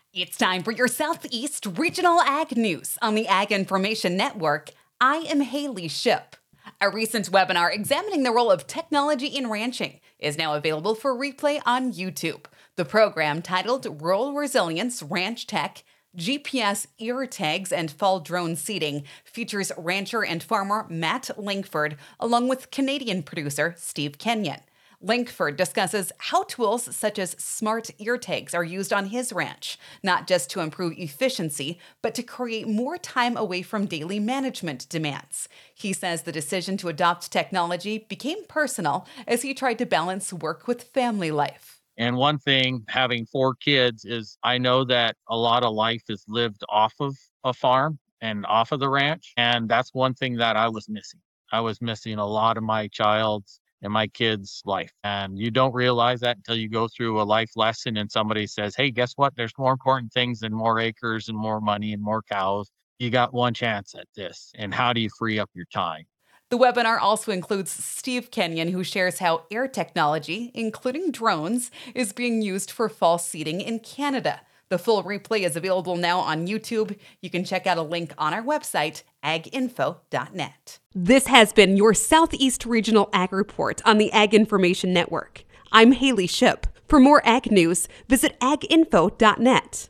It's time for your Southeast Regional Ag News on the Ag Information Network. I am Haley Ship. A recent webinar examining the role of technology in ranching is now available for replay on YouTube. The program, titled Rural Resilience Ranch Tech, GPS ear tags and fall drone seeding, features rancher and farmer Matt Langford along with Canadian producer Steve Kenyon. Langford discusses how tools such as smart ear tags are used on his ranch, not just to improve efficiency, but to create more time away from daily management demands. He says the decision to adopt technology became personal as he tried to balance work with family life. And one thing, having 4 kids, is I know that a lot of life is lived off of a farm and off of the ranch. And that's one thing that I was missing. I was missing a lot of my child's and my kids' life. And you don't realize that until you go through a life lesson and somebody says, hey, guess what? There's more important things than more acres and more money and more cows. You got one chance at this. And how do you free up your time? The webinar also includes Steve Kenyon, who shares how air technology, including drones, is being used for fall seeding in Canada. The full replay is available now on YouTube. You can check out a link on our website, aginfo.net. This has been your Southeast Regional Ag Report on the Ag Information Network. I'm Haley Ship. For more ag news, visit aginfo.net.